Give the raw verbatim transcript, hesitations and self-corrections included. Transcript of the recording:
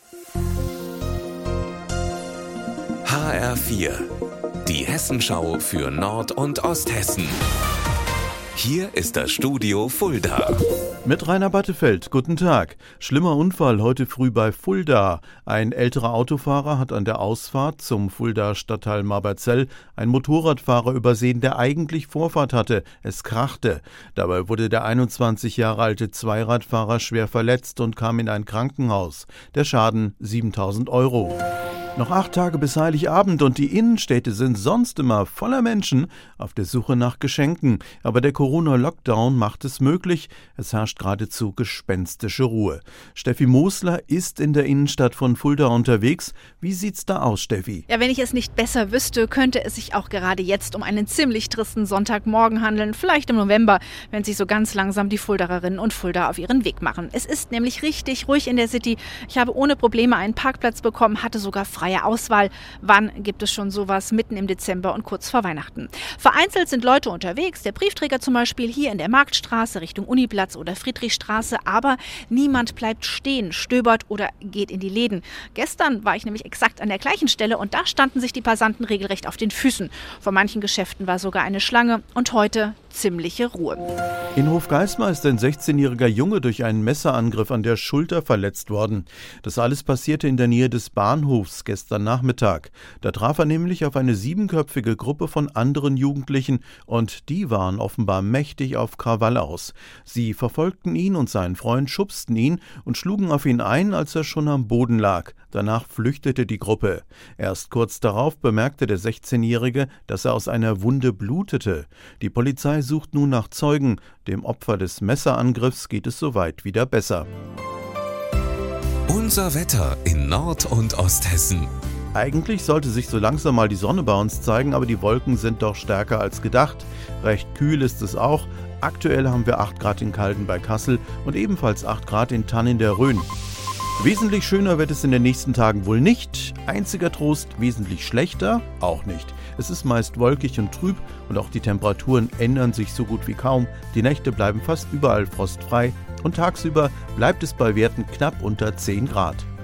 H R vier, die Hessenschau für Nord- und Osthessen. Hier ist das Studio Fulda. Mit Rainer Battefeld, guten Tag. Schlimmer Unfall heute früh bei Fulda. Ein älterer Autofahrer hat an der Ausfahrt zum Fulda-Stadtteil Marberzell einen Motorradfahrer übersehen, der eigentlich Vorfahrt hatte. Es krachte. Dabei wurde der einundzwanzig Jahre alte Zweiradfahrer schwer verletzt und kam in ein Krankenhaus. Der Schaden siebentausend Euro. Noch acht Tage bis Heiligabend und die Innenstädte sind sonst immer voller Menschen auf der Suche nach Geschenken. Aber der Corona-Lockdown macht es möglich. Es herrscht geradezu gespenstische Ruhe. Steffi Mosler ist in der Innenstadt von Fulda unterwegs. Wie sieht's da aus, Steffi? Ja, wenn ich es nicht besser wüsste, könnte es sich auch gerade jetzt um einen ziemlich tristen Sonntagmorgen handeln. Vielleicht im November, wenn sich so ganz langsam die Fulderinnen und Fulda auf ihren Weg machen. Es ist nämlich richtig ruhig in der City. Ich habe ohne Probleme einen Parkplatz bekommen, hatte sogar freie Auswahl. Wann gibt es schon sowas? Mitten im Dezember und kurz vor Weihnachten. Vereinzelt sind Leute unterwegs, der Briefträger zum Beispiel hier in der Marktstraße Richtung Uniplatz oder Friedrichstraße, aber niemand bleibt stehen, stöbert oder geht in die Läden. Gestern war ich nämlich exakt an der gleichen Stelle und da standen sich die Passanten regelrecht auf den Füßen. Vor manchen Geschäften war sogar eine Schlange und heute ziemliche Ruhe. In Hofgeismar ist ein sechzehnjähriger Junge durch einen Messerangriff an der Schulter verletzt worden. Das alles passierte in der Nähe des Bahnhofs gestern Nachmittag. Da traf er nämlich auf eine siebenköpfige Gruppe von anderen Jugendlichen und die waren offenbar mächtig auf Krawall aus. Sie verfolgten ihn und seinen Freund, schubsten ihn und schlugen auf ihn ein, als er schon am Boden lag. Danach flüchtete die Gruppe. Erst kurz darauf bemerkte der sechzehnjährige, dass er aus einer Wunde blutete. Die Polizei sucht nun nach Zeugen. Dem Opfer des Messerangriffs geht es soweit wieder besser. Unser Wetter in Nord- und Osthessen. Eigentlich sollte sich so langsam mal die Sonne bei uns zeigen, aber die Wolken sind doch stärker als gedacht. Recht kühl ist es auch. Aktuell haben wir acht Grad in Calden bei Kassel und ebenfalls acht Grad in Thann in der Rhön. Wesentlich schöner wird es in den nächsten Tagen wohl nicht. Einziger Trost, wesentlich schlechter auch nicht. Es ist meist wolkig und trüb und auch die Temperaturen ändern sich so gut wie kaum. Die Nächte bleiben fast überall frostfrei und tagsüber bleibt es bei Werten knapp unter zehn Grad.